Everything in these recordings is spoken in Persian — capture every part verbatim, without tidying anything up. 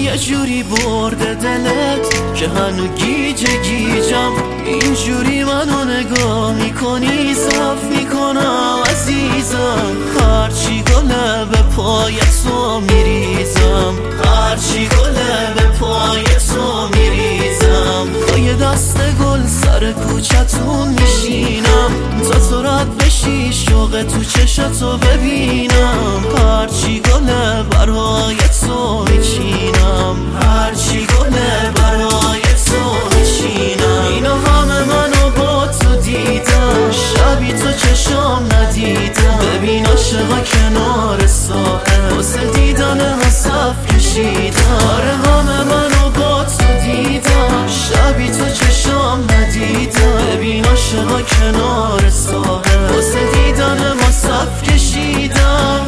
یه جوری برده دلت که هنو گیج گیجم. اینجوری منو نگاه میکنی صاف میکنم عزیزم. هرچی گله به پای تو میریزم، هرچی گله به پای تو میریزم. با یه دست گل سر کوچتون میشینم تا تو رد بشی شوق تو چشتو ببینم. هرچی گله برای تو میچینم، هرچی گله برای تو میچینم. اینا همه منو با تو دیدم، شبی تو چشام ندیدم. ببین عاشقا کنار ساحل واسه دیدن ما صف کشیدم. آره همه منو با تو دیدم، شبی تو چشام ندیدم. ببین عاشقا کنار ساحل واسه دیدن ما صف کشیدم.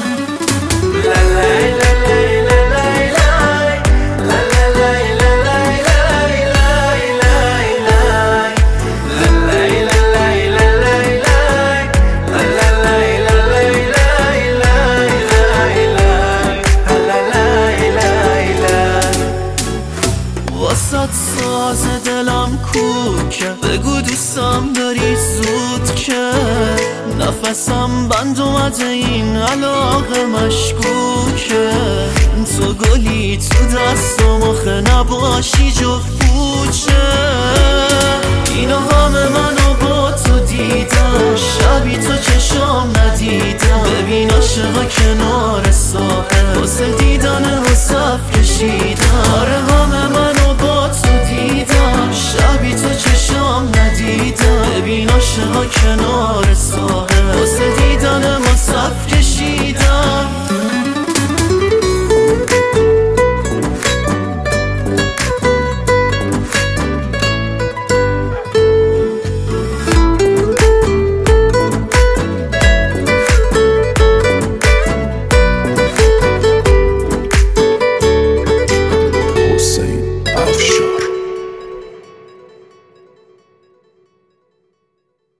واسه ساز دلم کوکه، بگو دوستم داری زود که نفسم بند اومده این علاقه مشکوکه. تو گلی تو دست و مخ نباشی جفت پوچه. اینا همه منو با تو دیدم، شبی تو چشام ندیدم. ببین عاشقا کنار ساحل واسه دیدن ما صف کشیدم. آره همه منو با تو دیدم، شبی تو چشام ندیدم. ببین عاشقا کنار